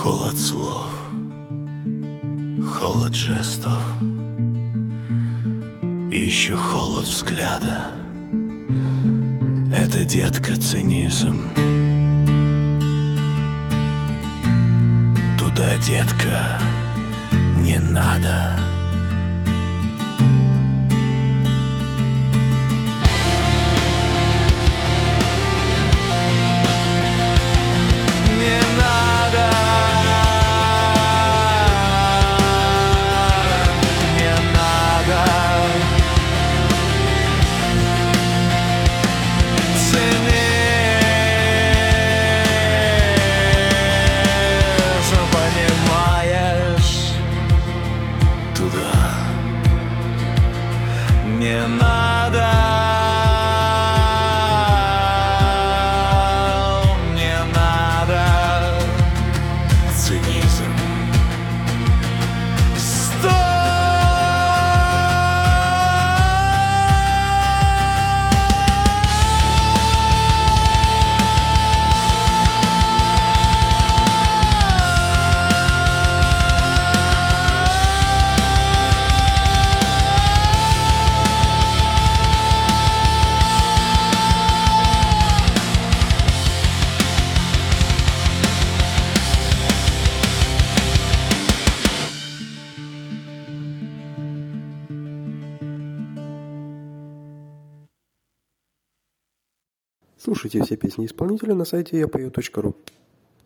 Холод слов, холод жестов, и еще холод взгляда. Это, детка, цинизм. Туда, детка, не надо. Не надо, не надо. Цинизм. Стой! Слушайте все песни исполнителя на сайте yapою.ru.